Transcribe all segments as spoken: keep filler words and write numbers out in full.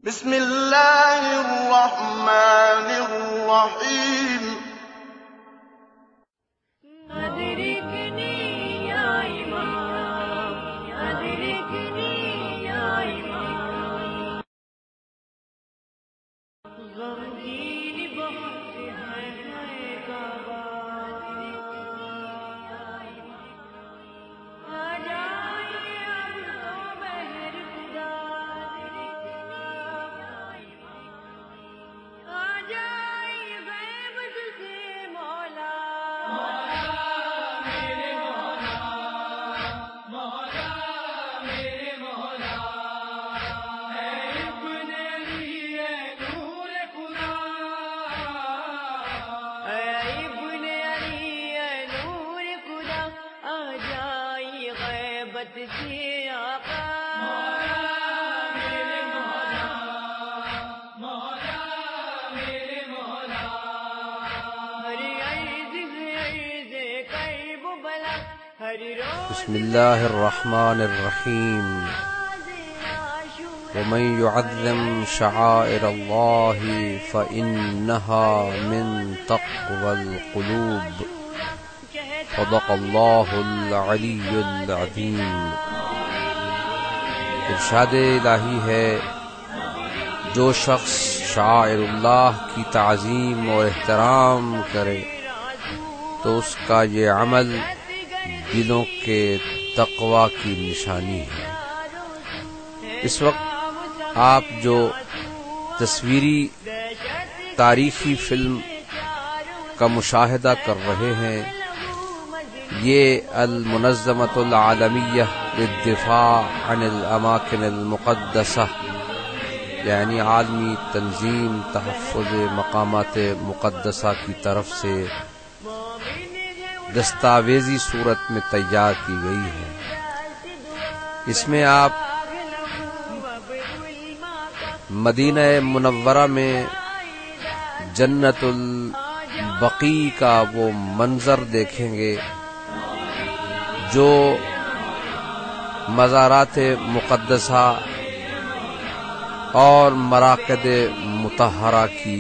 بسم الله الرحمن الرحيم أدركني يا إمام أدركني يا إمام غمگین بہت ہے ہے کعبہ آ جائے اب تو مہر خدا آ جائے غیب سے مولا سے آقا میرے مولا مولا میرے مولا ہر عرض عرض قلب بلا ہر روز بسم اللہ الرحمن الرحیم ومن يعظم شعائر الله فإنها من تقوى القلوب صدق اللہ العلی العظیم۔ ارشاد الہی ہے، جو شخص شعائر اللہ کی تعظیم اور احترام کرے تو اس کا یہ عمل دلوں کے تقوی کی نشانی ہے۔ اس وقت آپ جو تصویری تاریخی فلم کا مشاہدہ کر رہے ہیں، یہ المنظمۃ العالمیہ للدفاع عن الاماکن المقدسہ یعنی عالمی تنظیم تحفظ مقامات مقدسہ کی طرف سے دستاویزی صورت میں تیار کی گئی ہے۔ اس میں آپ مدینہ منورہ میں جنت البقیع کا وہ منظر دیکھیں گے جو مزارات مقدسہ اور مراکد مطہرہ کی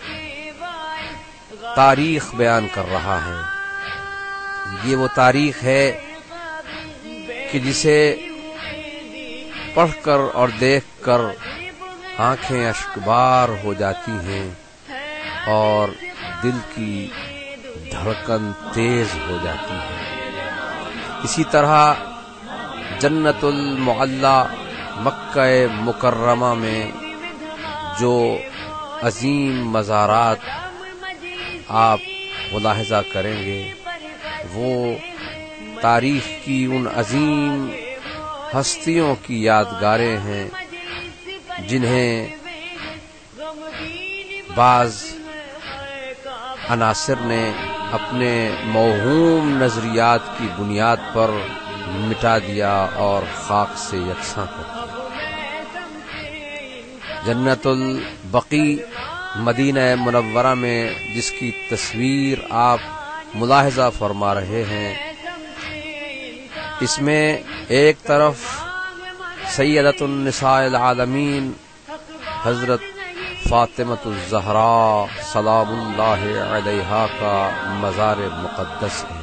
تاریخ بیان کر رہا ہے۔ یہ وہ تاریخ ہے کہ جسے پڑھ کر اور دیکھ کر آنکھیں اشکبار ہو جاتی ہیں اور دل کی دھڑکن تیز ہو جاتی ہے۔ اسی طرح جنت المعلی مکہ مکرمہ میں جو عظیم مزارات آپ ملاحظہ کریں گے وہ تاریخ کی ان عظیم ہستیوں کی یادگاریں ہیں جنہیں بعض عناصر نے اپنے موہوم نظریات کی بنیاد پر مٹا دیا اور خاک سے یکساں کر دیا۔ جنت البقیع مدینہ منورہ میں جس کی تصویر آپ ملاحظہ فرما رہے ہیں، اس میں ایک طرف سیدۃ النساء العالمین حضرت فاطمۃ الزہراء سلام اللہ علیہا کا مزار مقدس ہے،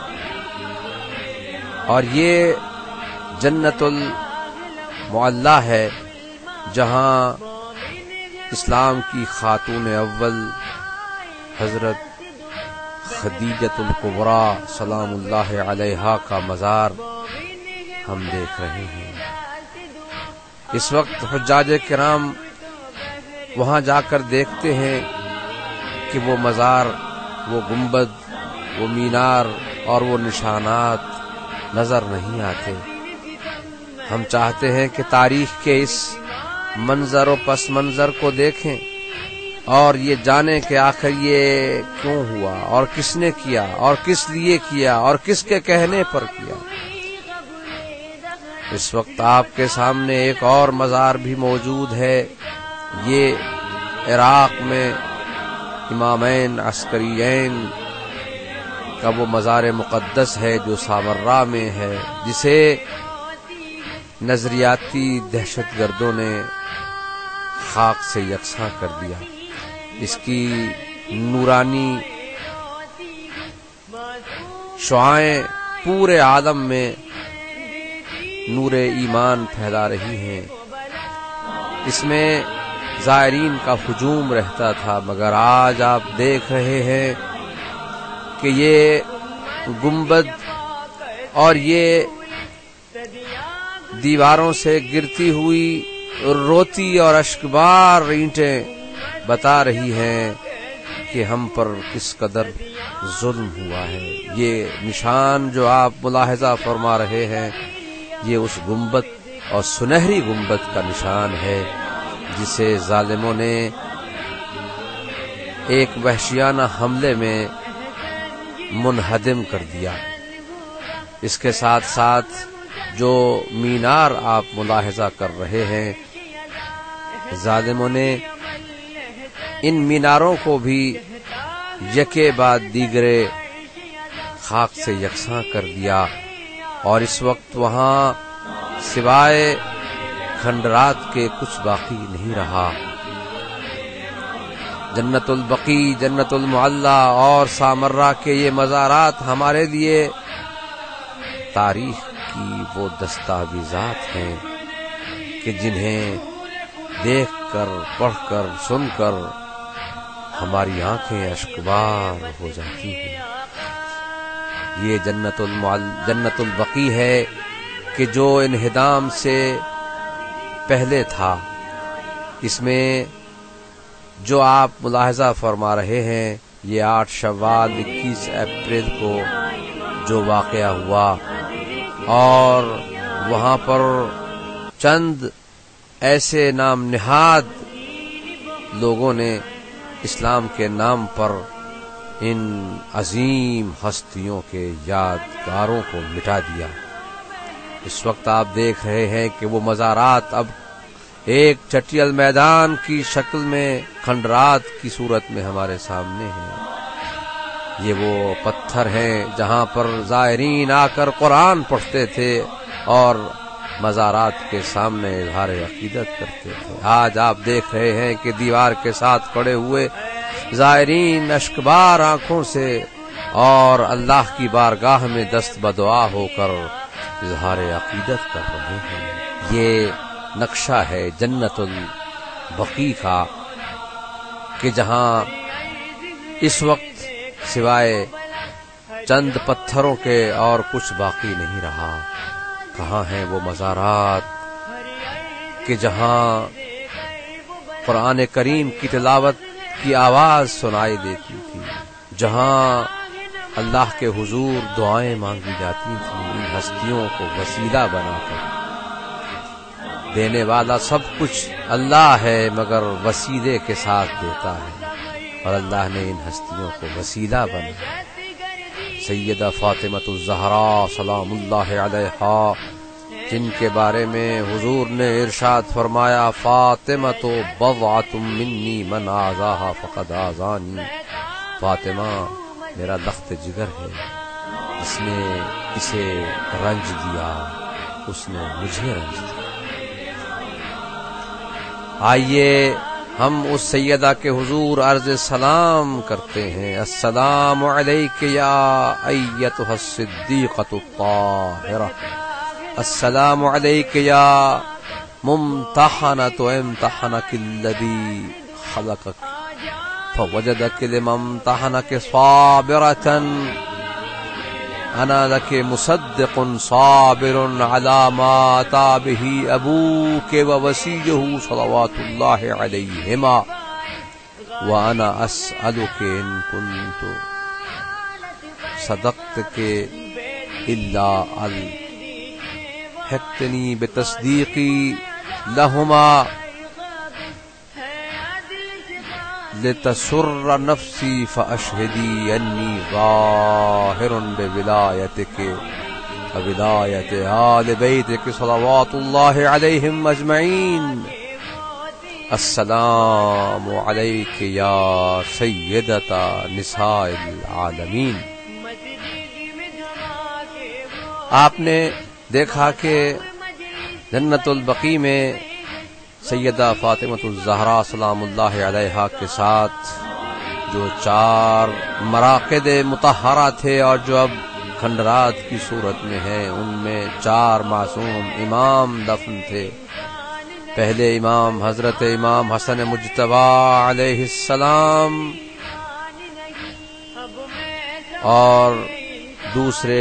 اور یہ جنت المعلی ہے جہاں اسلام کی خاتون اول حضرت خدیجۃ الکبریٰ سلام اللہ علیہا کا مزار ہم دیکھ رہے ہیں۔ اس وقت حجاج کرام وہاں جا کر دیکھتے ہیں کہ وہ مزار، وہ گنبد، وہ مینار اور وہ نشانات نظر نہیں آتے۔ ہم چاہتے ہیں کہ تاریخ کے اس منظر و پس منظر کو دیکھیں اور یہ جانیں کہ آخر یہ کیوں ہوا اور کس نے کیا اور کس لیے کیا اور کس کے کہنے پر کیا۔ اس وقت آپ کے سامنے ایک اور مزار بھی موجود ہے، یہ عراق میں امامین عسکریین کا وہ مزار مقدس ہے جو سامرہ میں ہے، جسے نظریاتی دہشت گردوں نے خاک سے یکساں کر دیا. اس کی نورانی شعاعیں پورے عالم میں نور ایمان پھیلا رہی ہیں. اس میں زائرین کا ہجوم رہتا تھا، مگر آج آپ دیکھ رہے ہیں کہ یہ گنبد اور یہ دیواروں سے گرتی ہوئی روتی اور اشکبار اینٹیں بتا رہی ہیں کہ ہم پر کس قدر ظلم ہوا ہے. یہ نشان جو آپ ملاحظہ فرما رہے ہیں یہ اس گنبد اور سنہری گنبد کا نشان ہے جسے ظالموں نے ایک وحشیانہ حملے میں منہدم کر دیا. اس کے ساتھ ساتھ جو مینار آپ ملاحظہ کر رہے ہیں، ظالموں نے ان میناروں کو بھی یکے بعد دیگرے خاک سے یکساں کر دیا، اور اس وقت وہاں سوائے کھنڈرات کے کچھ باقی نہیں رہا. جنت البقیع، جنت المعلی اور سامرہ کے یہ مزارات ہمارے لیے تاریخ کی وہ دستاویزات ہیں کہ جنہیں دیکھ کر، پڑھ کر، سن کر ہماری آنکھیں اشکبار ہو جاتی ہیں. یہ جنت المعلی، جنت البقیع ہے کہ جو انہدام سے پہلے تھا. اس میں جو آپ ملاحظہ فرما رہے ہیں یہ آٹھ شوال اکیس اپریل کو جو واقعہ ہوا، اور وہاں پر چند ایسے نام نہاد لوگوں نے اسلام کے نام پر ان عظیم ہستیوں کے یادگاروں کو مٹا دیا. اس وقت آپ دیکھ رہے ہیں کہ وہ مزارات اب ایک چٹیل میدان کی شکل میں کھنڈرات کی صورت میں ہمارے سامنے ہیں. یہ وہ پتھر ہیں جہاں پر زائرین آ کر قرآن پڑھتے تھے اور مزارات کے سامنے اظہار عقیدت کرتے تھے. آج آپ دیکھ رہے ہیں کہ دیوار کے ساتھ کھڑے ہوئے زائرین اشکبار آنکھوں سے اور اللہ کی بارگاہ میں دست بدعا ہو کر اظہار عقیدت کر رہے ہیں. یہ نقشہ ہے جنت البقیع کا کہ جہاں اس وقت سوائے چند پتھروں کے اور کچھ باقی نہیں رہا. کہاں ہیں وہ مزارات کہ جہاں قرآن کریم کی تلاوت کی آواز سنائی دیتی تھی، جہاں اللہ کے حضور دعائیں مانگی جاتی تھیں. ان ہستیوں کو وسیلہ بنا کر دینے والا سب کچھ اللہ ہے، مگر وسیلے کے ساتھ دیتا ہے، اور اللہ نے ان ہستیوں کو وسیلہ بنا. سیدہ فاطمہ الزہراء سلام اللہ علیہا، جن کے بارے میں حضور نے ارشاد فرمایا فاطمہ تو بضعۃ منی من آذاہا فقد آذانی. فاطمہ میرا لخت جگر ہے، جس نے اسے رنج دیا اس نے مجھے رنج دیا. آئیے ہم اس سیدہ کے حضور عرض سلام کرتے ہیں. السلام علیک یا ایتھا الصدیقۃ الطاہرہ، السلام علیک یا ممتحنۃ امتحنک الذی خلقک فوجدک لما امتحنک صابرۃ. انا لک مصدق صابر علی ما اتی بہ ابوک ووصیہ صلوات اللہ علیہما، وانا اسألک ان کنت صدقتک الا الحقتنی بتصدیقی لہما لتسر نفسی فاشہدی انی ظاہر بولایتک وولایت آل بیتک صلوات اللہ علیہم اجمعین. السلام علیک یا سیدۃ نساء العالمین. آپ نے دیکھا کہ جنت البقیع میں سیدہ فاطمۃ الزہرا سلام اللہ علیہا کے ساتھ جو چار مراقد مطہرہ تھے اور جو اب کھنڈرات کی صورت میں ہیں، ان میں چار معصوم امام دفن تھے۔ پہلے امام حضرت امام حسن مجتبی علیہ السلام، اور دوسرے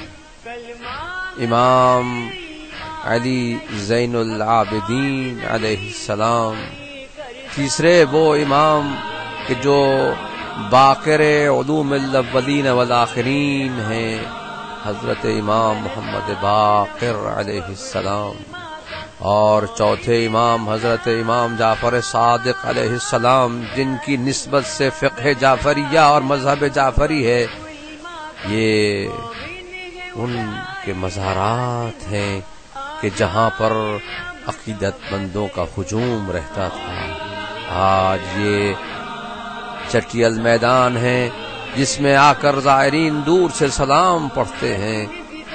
امام علی زین العابدین علیہ السلام، تیسرے وہ امام کہ جو باقر علوم الاولین والآخرین ہیں، حضرت امام محمد باقر علیہ السلام، اور چوتھے امام حضرت امام جعفر صادق علیہ السلام، جن کی نسبت سے فقہ جعفریہ اور مذہب جعفری ہے۔ یہ ان کے مزارات ہیں کہ جہاں پر عقیدت مندوں کا ہجوم رہتا تھا۔ آج یہ چٹیل میدان ہے جس میں آ کر زائرین دور سے سلام پڑھتے ہیں۔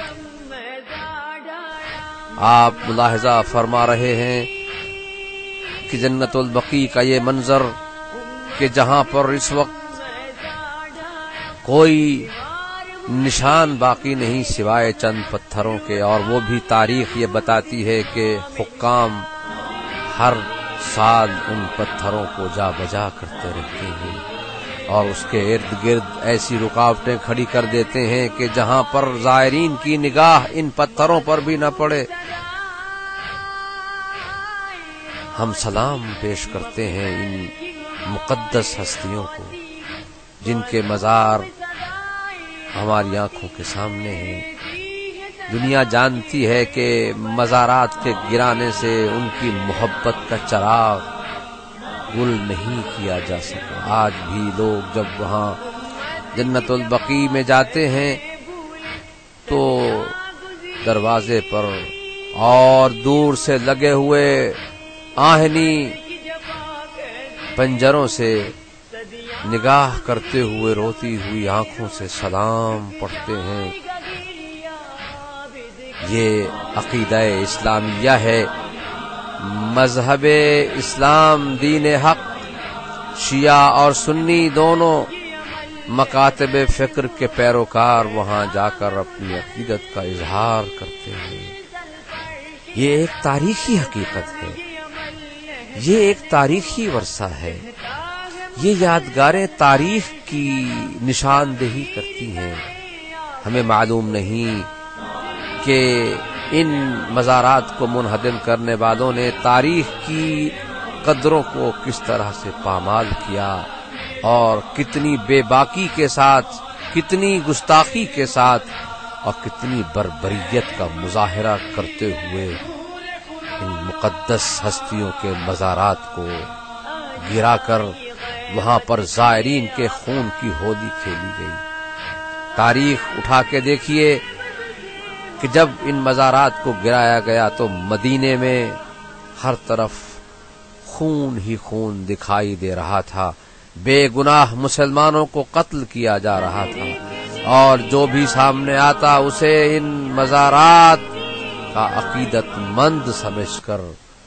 آپ ملاحظہ فرما رہے ہیں کہ جنت البقیع کا یہ منظر کہ جہاں پر اس وقت کوئی نشان باقی نہیں سوائے چند پتھروں کے، اور وہ بھی تاریخ یہ بتاتی ہے کہ حکام ہر سال ان پتھروں کو جا بجا کرتے رہتے ہیں اور اس کے ارد گرد ایسی رکاوٹیں کھڑی کر دیتے ہیں کہ جہاں پر زائرین کی نگاہ ان پتھروں پر بھی نہ پڑے۔ ہم سلام پیش کرتے ہیں ان مقدس ہستیوں کو جن کے مزار ہماری آنکھوں کے سامنے ہیں۔ دنیا جانتی ہے کہ مزارات کے گرانے سے ان کی محبت کا چراغ گل نہیں کیا جا سکا۔ آج بھی لوگ جب وہاں جنت البقیع میں جاتے ہیں تو دروازے پر اور دور سے لگے ہوئے آہنی پنجروں سے نگاہ کرتے ہوئے روتی ہوئی آنکھوں سے سلام پڑھتے ہیں۔ یہ عقیدہ اسلامیہ ہے۔ مذہب اسلام دین حق، شیعہ اور سنی دونوں مکاتب فکر کے پیروکار وہاں جا کر اپنی عقیدت کا اظہار کرتے ہیں۔ یہ ایک تاریخی حقیقت ہے، یہ ایک تاریخی ورثہ ہے۔ یہ یادگاریں تاریخ کی نشاندہی کرتی ہیں۔ ہمیں معلوم نہیں کہ ان مزارات کو منہدم کرنے والوں نے تاریخ کی قدروں کو کس طرح سے پامال کیا اور کتنی بے باکی کے ساتھ، کتنی گستاخی کے ساتھ اور کتنی بربریت کا مظاہرہ کرتے ہوئے ان مقدس ہستیوں کے مزارات کو گرا کر وہاں پر زائرین کے خون کی ہولی کھیلی گئی۔ تاریخ اٹھا کے دیکھیے کہ جب ان مزارات کو گرایا گیا تو مدینے میں ہر طرف خون ہی خون دکھائی دے رہا تھا، بے گناہ مسلمانوں کو قتل کیا جا رہا تھا، اور جو بھی سامنے آتا اسے ان مزارات کا عقیدت مند سمجھ کر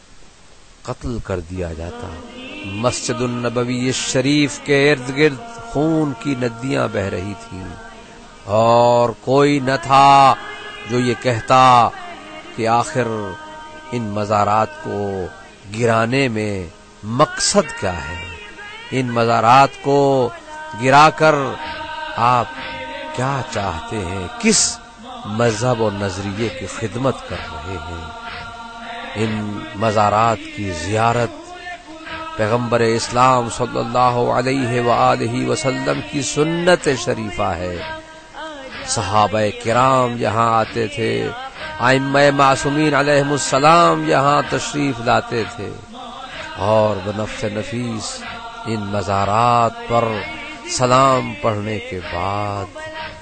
قتل کر دیا جاتا۔ مسجد النبوی شریف کے ارد گرد خون کی ندیاں بہ رہی تھیں، اور کوئی نہ تھا جو یہ کہتا کہ آخر ان مزارات کو گرانے میں مقصد کیا ہے، ان مزارات کو گرا کر آپ کیا چاہتے ہیں، کس مذہب و نظریے کی خدمت کر رہے ہیں۔ ان مزارات کی زیارت پیغمبر اسلام صلی اللہ علیہ وآلہ وسلم کی سنت شریفہ ہے۔ صحابہ کرام یہاں آتے تھے، ائمہ معصومین علیہم السلام یہاں تشریف لاتے تھے، اور بنفس نفیس ان مزارات پر سلام پڑھنے کے بعد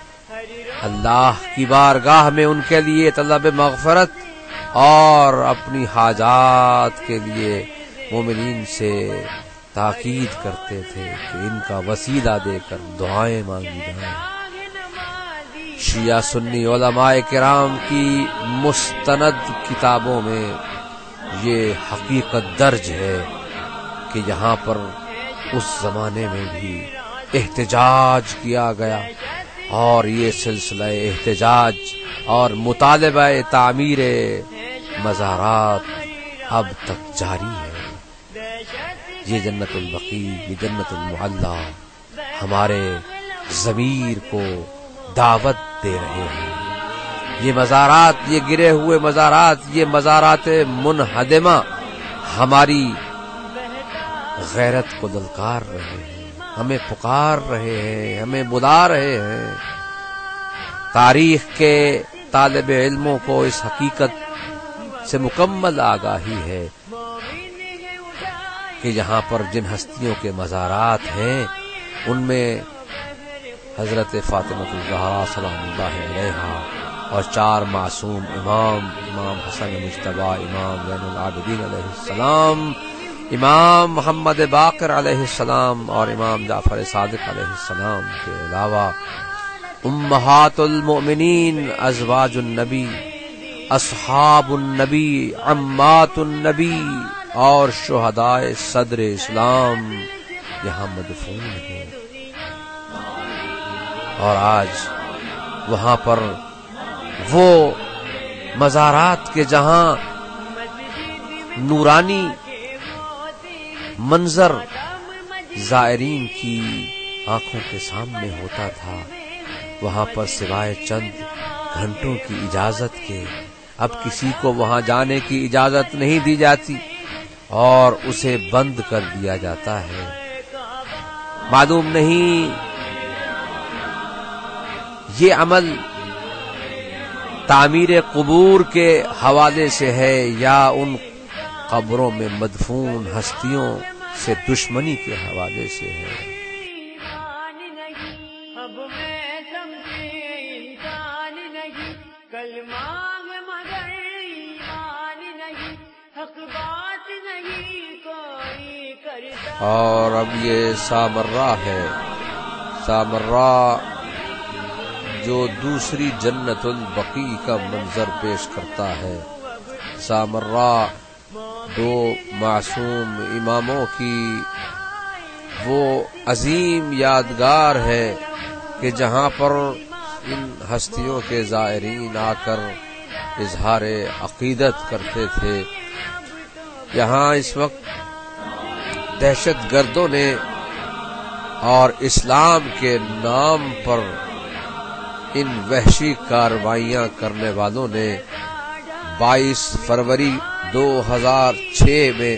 اللہ کی بارگاہ میں ان کے لیے طلب مغفرت اور اپنی حاجات کے لیے مومنین سے تاکید کرتے تھے کہ ان کا وسیلہ دے کر دعائیں مانگی جائیں۔ شیعہ سنی علماء کرام کی مستند کتابوں میں یہ حقیقت درج ہے کہ یہاں پر اس زمانے میں بھی احتجاج کیا گیا، اور یہ سلسلہ احتجاج اور مطالبہ تعمیر مزارات اب تک جاری ہے۔ یہ جنت البقیع، یہ جنت المعلی ہمارے ضمیر کو دعوت دے رہے ہیں۔ یہ مزارات، یہ گرے ہوئے مزارات، یہ مزارات منہدمہ ہماری غیرت کو للکار رہے ہیں، ہمیں پکار رہے ہیں، ہمیں بلا رہے ہیں۔ تاریخ کے طالب علموں کو اس حقیقت سے مکمل آگاہی ہے کہ یہاں پر جن ہستیوں کے مزارات ہیں ان میں حضرت فاطمہ الزہرا سلام اللہ علیہا اور چار معصوم امام، امام حسن مجتبی، امام زین العابدین علیہ السلام، امام محمد باقر علیہ السلام اور امام جعفر صادق علیہ السلام کے علاوہ امہات المؤمنین، ازواج النبی، اصحاب النبی، عمات النبی اور شہدائے صدر اسلام یہاں مدفون ہیں۔ اور آج وہاں پر وہ مزارات کے جہاں نورانی منظر زائرین کی آنکھوں کے سامنے ہوتا تھا، وہاں پر سوائے چند گھنٹوں کی اجازت کے اب کسی کو وہاں جانے کی اجازت نہیں دی جاتی اور اسے بند کر دیا جاتا ہے۔ معلوم نہیں یہ عمل تعمیر قبور کے حوالے سے ہے یا ان قبروں میں مدفون ہستیوں سے دشمنی کے حوالے سے ہے۔ اب میں سمجھے انسان نہیں، کلمہ ہے مگر ایمان نہیں، حق بات نہیں کوئی کرتا۔ اور اب یہ سامرہ ہے، سامرہ جو دوسری جنت البقیع کا منظر پیش کرتا ہے۔ سامرہ دو معصوم اماموں کی وہ عظیم یادگار ہے کہ جہاں پر ان ہستیوں کے زائرین آ کر اظہار عقیدت کرتے تھے۔ یہاں اس وقت دہشت گردوں نے اور اسلام کے نام پر ان وحشی کارروائیاں کرنے والوں نے بائیس فروری دو ہزار چھ میں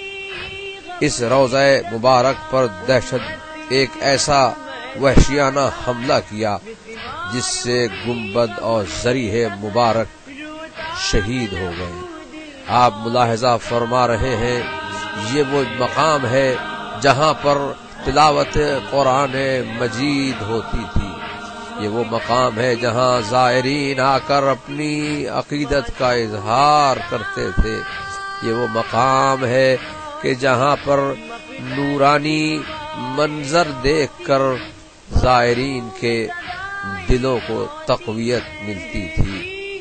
اس روضہ مبارک پر دہشت ایک ایسا وحشیانہ حملہ کیا جس سے گنبد اور ذریح مبارک شہید ہو گئے۔ آپ ملاحظہ فرما رہے ہیں یہ وہ مقام ہے جہاں پر تلاوت قرآن مجید ہوتی تھی، یہ وہ مقام ہے جہاں زائرین آ کر اپنی عقیدت کا اظہار کرتے تھے، یہ وہ مقام ہے کہ جہاں پر نورانی منظر دیکھ کر زائرین کے دلوں کو تقویت ملتی تھی،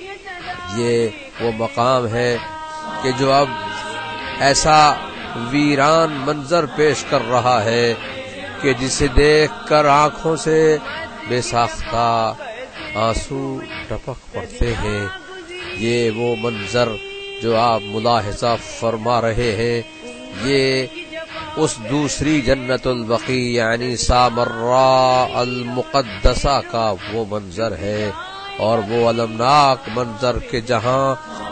یہ وہ مقام ہے کہ جو اب ایسا ویران منظر پیش کر رہا ہے کہ جسے دیکھ کر آنکھوں سے بے ساختہ آنسو ٹپک پڑتے ہیں۔ یہ وہ منظر جو آپ ملاحظہ فرما رہے ہیں یہ اس دوسری جنت البقیع یعنی سامرہ المقدسہ کا وہ منظر ہے، اور وہ المناک منظر کہ جہاں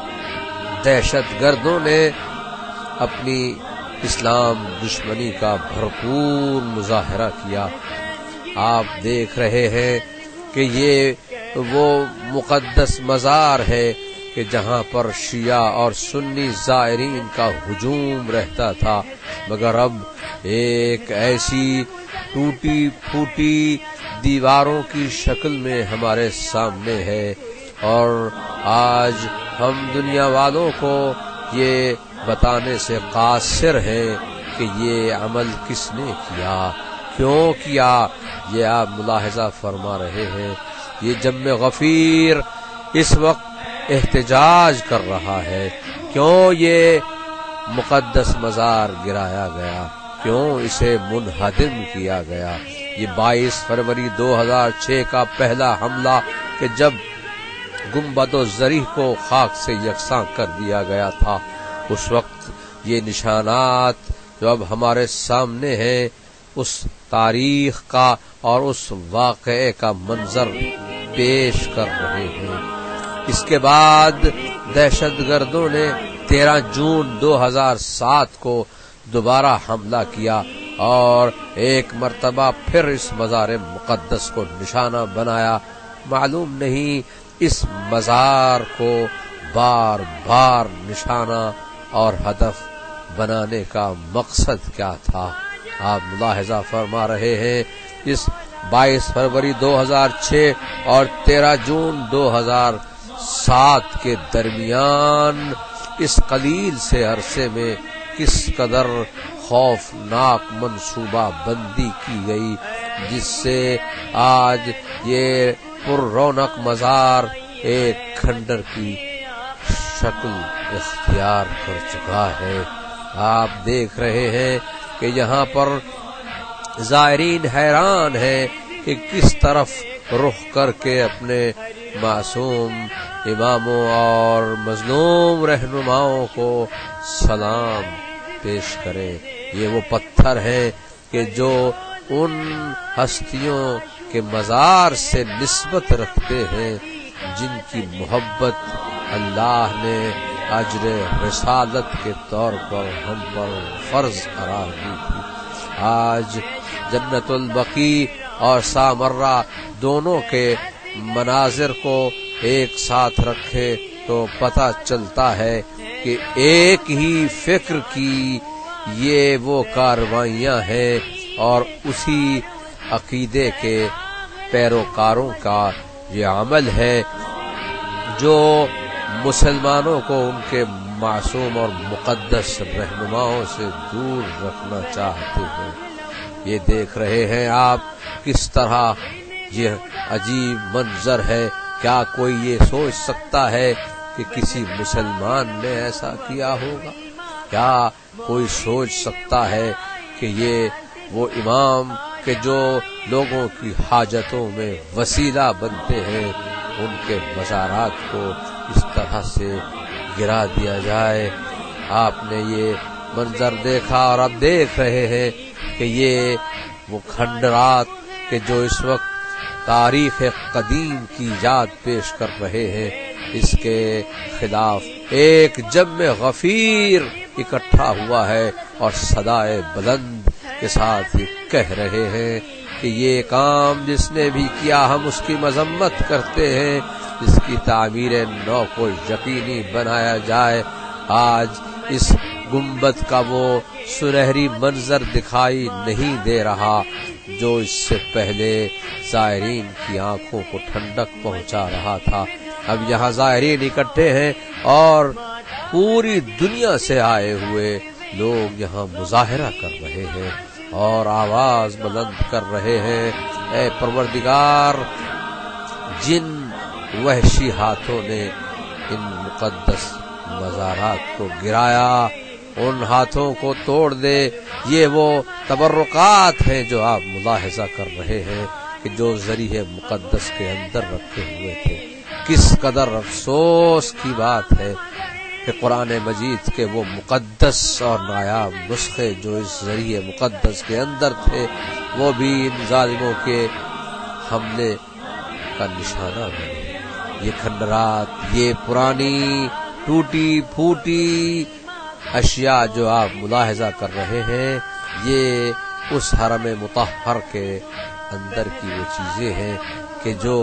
دہشت گردوں نے اپنی اسلام دشمنی کا بھرپور مظاہرہ کیا۔ آپ دیکھ رہے ہیں کہ یہ وہ مقدس مزار ہے کہ جہاں پر شیعہ اور سنی زائرین کا ہجوم رہتا تھا، مگر اب ایک ایسی ٹوٹی پھوٹی دیواروں کی شکل میں ہمارے سامنے ہے، اور آج ہم دنیا والوں کو یہ بتانے سے قاصر ہیں کہ یہ عمل کس نے کیا، کیوں کیا۔ یہ آپ ملاحظہ فرما رہے ہیں یہ جم غفیر اس وقت احتجاج کر رہا ہے، کیوں یہ مقدس مزار گرایا گیا، کیوں اسے منہدم کیا گیا۔ یہ بائیس فروری دو ہزار چھ کا پہلا حملہ کہ جب گنبد و ضریح کو خاک سے یکساں کر دیا گیا تھا، اس وقت یہ نشانات جو اب ہمارے سامنے ہیں اس تاریخ کا اور اس واقعے کا منظر پیش کر رہے ہیں۔ اس کے بعد دہشت گردوں نے تیرہ جون دو ہزار سات کو دوبارہ حملہ کیا اور ایک مرتبہ پھر اس مزار مقدس کو نشانہ بنایا۔ معلوم نہیں اس مزار کو بار بار نشانہ اور ہدف بنانے کا مقصد کیا تھا۔ آپ ملاحظہ فرما رہے ہیں اس بائیس فروری دو ہزار چھ اور تیرہ جون دو ہزار سات کے درمیان اس قلیل سے عرصے میں کس قدر خوفناک منصوبہ بندی کی گئی، جس سے آج یہ پر رونق مزار ایک کھنڈر کی شکل اختیار کر چکا ہے۔ آپ دیکھ رہے ہیں کہ یہاں پر زائرین حیران ہیں کہ کس طرف رخ کر کے اپنے معصوم اماموں اور مظلوم رہنماؤں کو سلام پیش کریں۔ یہ وہ پتھر ہیں کہ جو ان ہستیوں کے مزار سے نسبت رکھتے ہیں جن کی محبت اللہ نے اجر رسالت کے طور پر ہم پر فرض قرار دی تھی۔ آج جنت البقیع اور سامرہ دونوں کے مناظر کو ایک ساتھ رکھے تو پتہ چلتا ہے کہ ایک ہی فکر کی یہ وہ کاروائیاں ہیں اور اسی عقیدے کے پیروکاروں کا یہ عمل ہے جو مسلمانوں کو ان کے معصوم اور مقدس رہنماؤں سے دور رکھنا چاہتے ہیں۔ یہ دیکھ رہے ہیں آپ کس طرح یہ عجیب منظر ہے۔ کیا کوئی یہ سوچ سکتا ہے کہ کسی مسلمان نے ایسا کیا ہوگا؟ کیا کوئی سوچ سکتا ہے کہ یہ وہ امام کہ جو لوگوں کی حاجتوں میں وسیلہ بنتے ہیں ان کے مزارات کو اس طرح سے گرا دیا جائے؟ آپ نے یہ منظر دیکھا اور اب دیکھ رہے ہیں کہ یہ وہ کھنڈرات کہ جو اس وقت تاریخ قدیم کی یاد پیش کر رہے ہیں، اس کے خلاف ایک جم غفیر اکٹھا ہوا ہے اور صدائے بلند کے ساتھ کہہ رہے ہیں کہ یہ کام جس نے بھی کیا ہم اس کی مذمت کرتے ہیں، اس کی تعمیر نو کو یقینی بنایا جائے۔ آج اس گنبد کا وہ سنہری منظر دکھائی نہیں دے رہا جو اس سے پہلے زائرین کی آنکھوں کو ٹھنڈک پہنچا رہا تھا۔ اب یہاں زائرین اکٹھے ہیں اور پوری دنیا سے آئے ہوئے لوگ یہاں مظاہرہ کر رہے ہیں اور آواز بلند کر رہے ہیں، اے پروردگار، جن وحشی ہاتھوں نے ان مقدس مزارات کو گرایا ان ہاتھوں کو توڑ دے۔ یہ وہ تبرکات ہیں جو آپ ملاحظہ کر رہے ہیں کہ جو ذریعہ مقدس کے اندر رکھے ہوئے تھے۔ کس قدر افسوس کی بات ہے کہ قرآن مجید کے وہ مقدس اور نایاب نسخے جو اس ذریعہ مقدس کے اندر تھے وہ بھی ان ظالموں کے حملے کا نشانہ بنے۔ یہ کھنڈرات، یہ پرانی ٹوٹی پھوٹی اشیاء جو آپ ملاحظہ کر رہے ہیں، یہ اس حرم مطہر کے اندر کی وہ چیزیں ہیں کہ جو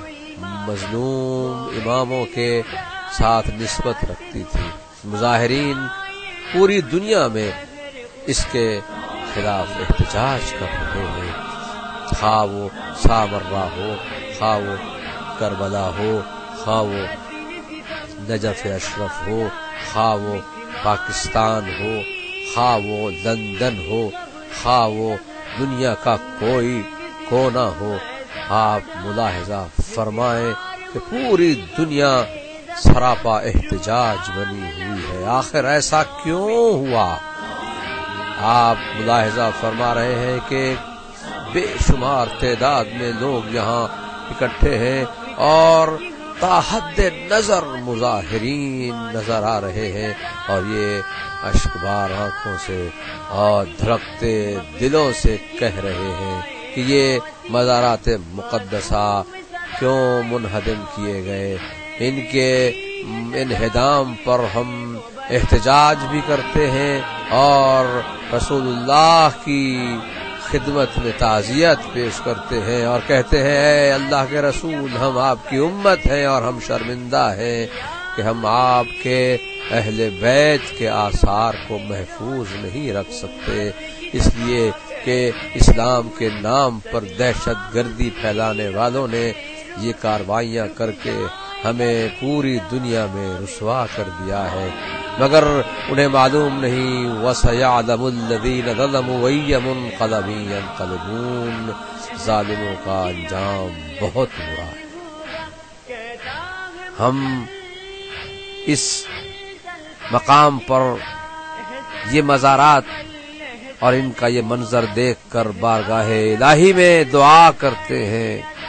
مظلوم اماموں کے ساتھ نسبت رکھتی تھی۔ مظاہرین پوری دنیا میں اس کے خلاف احتجاج کر رہے ہیں، خواہ وہ سامرہ ہو، خواہ وہ کربلا ہو، خواہ وہ نجف اشرف ہو، خواہ وہ پاکستان ہو، خواہ وہ لندن ہو، خواہ وہ دنیا کا کوئی کونا ہو۔ آپ ملاحظہ فرمائیں کہ پوری دنیا سراپا احتجاج بنی ہوئی ہے۔ آخر ایسا کیوں ہوا؟ آپ ملاحظہ فرما رہے ہیں کہ بے شمار تعداد میں لوگ یہاں اکٹھے ہیں اور تا حد نظر مظاہرین نظر آ رہے ہیں، اور یہ اشکبار آنکھوں سے اور دھڑکتے دلوں سے کہہ رہے ہیں کہ یہ مزارات مقدسہ کیوں منہدم کیے گئے۔ ان کے انہدام پر ہم احتجاج بھی کرتے ہیں اور رسول اللہ کی خدمت میں تعزیت پیش کرتے ہیں اور کہتے ہیں اے اللہ کے رسول، ہم آپ کی امت ہیں اور ہم شرمندہ ہیں کہ ہم آپ کے اہل بیت کے آثار کو محفوظ نہیں رکھ سکتے، اس لیے کہ اسلام کے نام پر دہشت گردی پھیلانے والوں نے یہ کارروائیاں کر کے ہمیں پوری دنیا میں رسوا کر دیا ہے، مگر انہیں معلوم نہیں وَسَيَعْلَمُ الَّذِينَ ظَلَمُوا وَأَيَّ مُنقَلَبٍ يَنقَلِبُونَ، ظالموں کا انجام بہت برا ہے۔ ہم اس مقام پر یہ مزارات اور ان کا یہ منظر دیکھ کر بارگاہ الہی میں دعا کرتے ہیں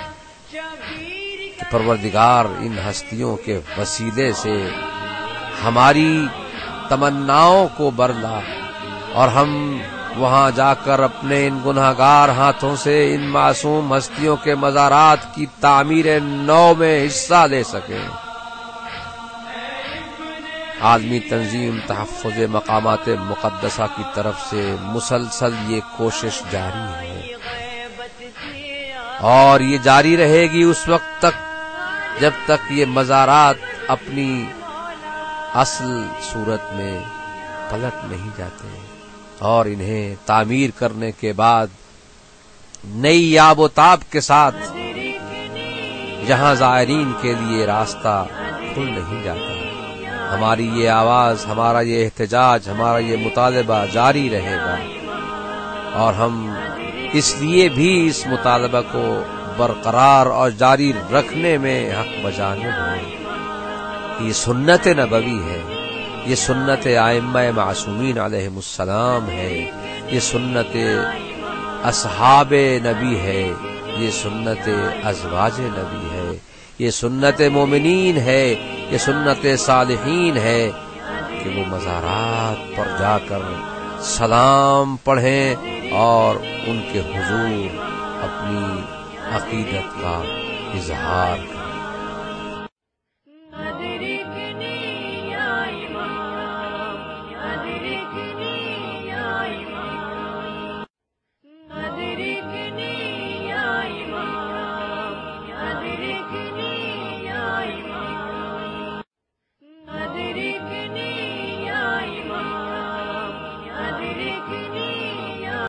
کہ پروردگار ان ہستیوں کے وسیلے سے ہماری تمناؤں کو برلا اور ہم وہاں جا کر اپنے ان گناہگار ہاتھوں سے ان معصوم ہستیوں کے مزارات کی تعمیر نو میں حصہ لے سکیں۔ عالمی تنظیم تحفظ مقامات مقدسہ کی طرف سے مسلسل یہ کوشش جاری ہے اور یہ جاری رہے گی اس وقت تک جب تک یہ مزارات اپنی اصل صورت میں پلٹ نہیں جاتے اور انہیں تعمیر کرنے کے بعد نئی آب و تاب کے ساتھ یہاں زائرین کے لیے راستہ کھل نہیں جاتا۔ ہماری یہ آواز، ہمارا یہ احتجاج، ہمارا یہ مطالبہ جاری رہے گا اور ہم اس لیے بھی اس مطالبہ کو برقرار اور جاری رکھنے میں حق بجانب ہیں۔ یہ سنت نبوی ہے، یہ سنت ائمہ معصومین علیہم السلام ہے، یہ سنت اصحاب نبی ہے، یہ سنت ازواج نبی ہے، یہ سنت مومنین ہے، یہ سنت صالحین ہے کہ وہ مزارات پر جا کر سلام پڑھیں اور ان کے حضور اپنی عقیدت کا اظہار کریں۔